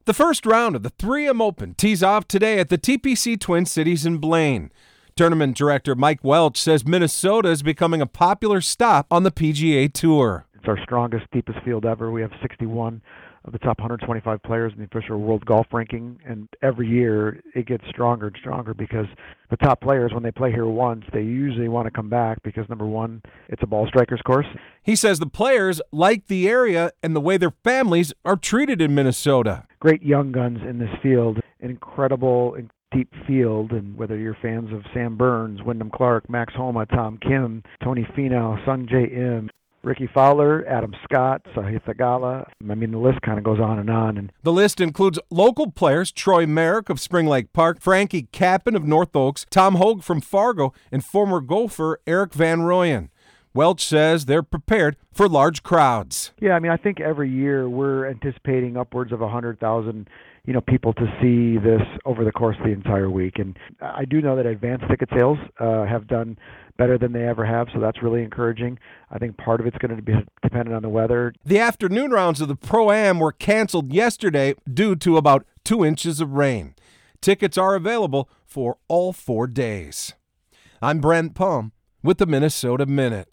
The first round of the 3M Open tees off today at the TPC Twin Cities in Blaine. Tournament director Mike Welch says Minnesota is becoming a popular stop on the PGA Tour. It's our strongest, deepest field ever. We have 61 of the top 125 players in the official World Golf Ranking, and every year it gets stronger and stronger because the top players, when they play here once, they usually want to come back because, number one, it's a ball striker's course. He says the players like the area and the way their families are treated in Minnesota. Great young guns in this field, an incredible deep field, and whether you're fans of Sam Burns, Wyndham Clark, Max Homa, Tom Kim, Tony Finau, Sung Jae Im, Ricky Fowler, Adam Scott, Sahith Theegala. I mean, the list kind of goes on and on. And the list includes local players Troy Merrick of Spring Lake Park, Frankie Kappen of North Oaks, Tom Hogue from Fargo, and former golfer Eric Van Rooyen. Welch says they're prepared for large crowds. Yeah, I mean, I think every year we're anticipating upwards of 100,000 people to see this over the course of the entire week. And I do know that advanced ticket sales have done better than they ever have, so that's really encouraging. I think part of it's going to be dependent on the weather. The afternoon rounds of the Pro-Am were canceled yesterday due to about 2 inches of rain. Tickets are available for all 4 days. I'm Brent Palm with the Minnesota Minute.